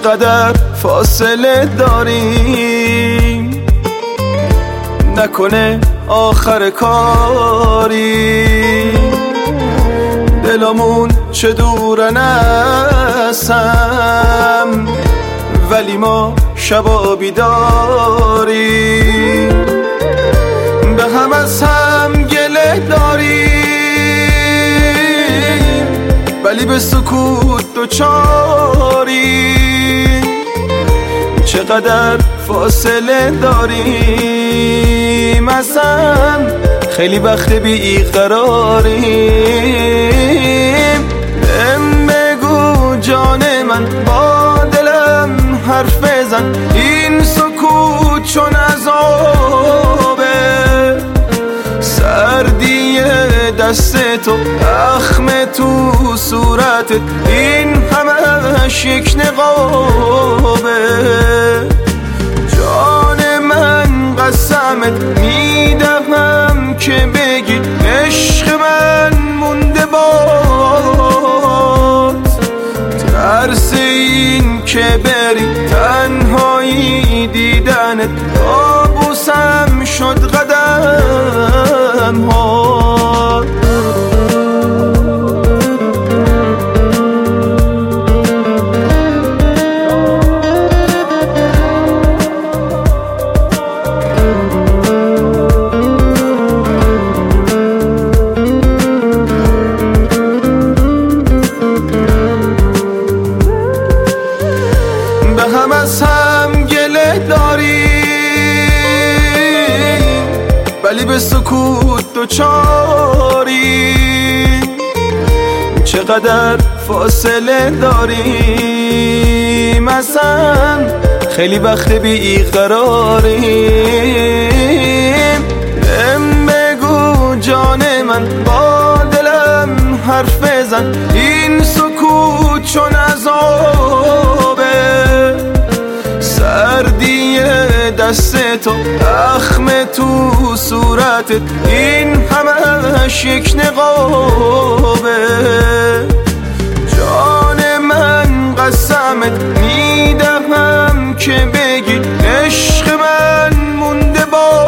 چقدر فاصله داریم، نکنه آخر کاری دلمون چه دورن هستم، ولی ما شبا بیداریم، به هم از هم گله داریم، ولی به سکوت دوچاریم. چقدر فاصله داریم، اصلا خیلی وقت بیقراریم. بگو جان من، با دلم حرف بزن، این سکوت چون عذابه، سردی دست تو، اخم تو صورتت، این همش یک نقابه. جان من قسمت میدهم که بگی عشق من مونده باد، ترس این که بری تنهایی دیدنت کابوسم شد قدم ها. هم از هم گله داریم، ولی به سکوت دوچاریم. چقدر فاصله داریم، اصلا خیلی وقت بیقراریم. بگو جان من، با دلم حرف بزن، این سکوت چون عذابه، سردی دست تو، اخم تو صورتت، این همش یک نقابه. جان من قسمت میدهم که بگی عشق من مونده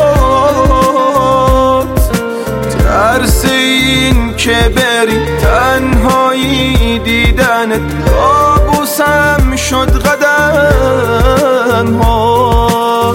باد، ترس این که بری تنهایی دیدنت کابوسم شد قدم ها.